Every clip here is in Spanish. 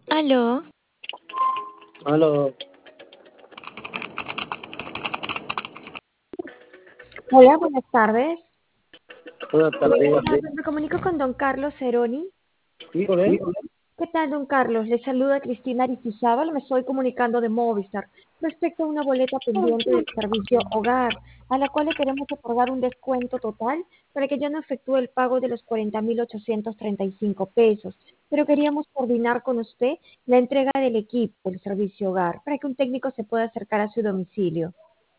Aló, Aló, Hola, buenas tardes. buenas tardes. Me comunico con don Carlos Ceroni. ¿Sí, con él? ¿Qué tal, don Carlos? Le saluda Cristina Aristizábal. Me estoy comunicando de Movistar respecto a una boleta pendiente del servicio hogar, a la cual le queremos otorgar un descuento total para que ya no efectúe el pago de los 40.835 pesos. Pero queríamos coordinar con usted la entrega del equipo del servicio hogar para que un técnico se pueda acercar a su domicilio.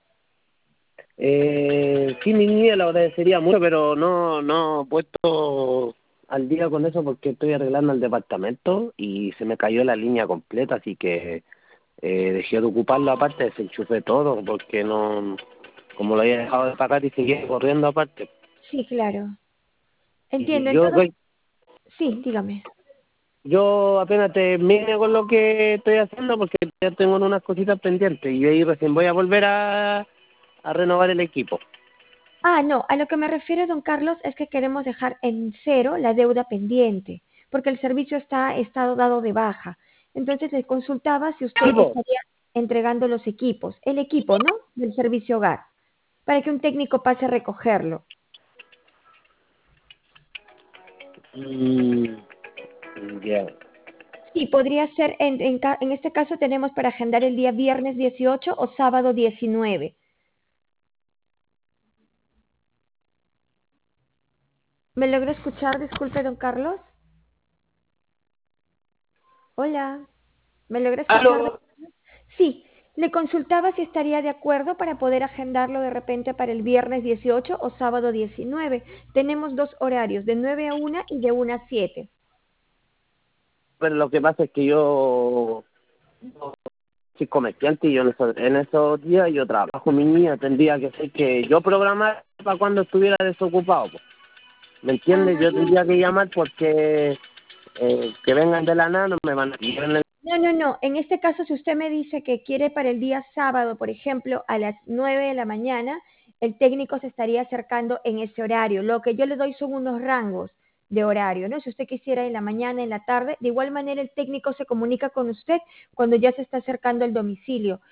Sí, mi niña, le agradecería mucho, pero no he puesto al día con eso porque estoy arreglando el departamento y se me cayó la línea completa, así que dejé de ocuparlo aparte, desenchufé todo porque no, como lo había dejado de pagar y seguía corriendo aparte. Sí, claro. Entiendo. Y En todo... Sí, dígame. yo apenas termine con lo que estoy haciendo porque ya tengo unas cositas pendientes y ahí recién voy a volver a renovar el equipo. Ah, no, a lo que me refiero, don Carlos, es que queremos dejar en cero la deuda pendiente, porque el servicio está estado dado de baja. Entonces le consultaba si usted Sí, po. estaría entregando los equipos, el equipo, ¿no? Del servicio hogar, para que un técnico pase a recogerlo. Mm, ya. Sí, podría ser, en este caso tenemos para agendar el día viernes 18 o sábado 19. ¿Me logró escuchar? Disculpe, don Carlos. Hola, ¿me logra escuchar? Aló. Sí, le consultaba si estaría de acuerdo para poder agendarlo de repente para el viernes 18 o sábado 19. Tenemos dos horarios, de 9 a 1 y de 1 a 7. Pero lo que pasa es que yo soy comerciante y yo en esos días yo trabajo, mi niña, tendría que ser que yo programar para cuando estuviera desocupado, po. ¿Me entiendes? Yo tendría que llamar porque que vengan de la nada no me van a pillar en el... No, no, no. En este caso, si usted me dice que quiere para el día sábado, por ejemplo, a las 9 de la mañana, el técnico se estaría acercando en ese horario. Lo que yo le doy son unos rangos de horario, ¿no? Si usted quisiera en la mañana, en la tarde, de igual manera el técnico se comunica con usted cuando ya se está acercando al domicilio.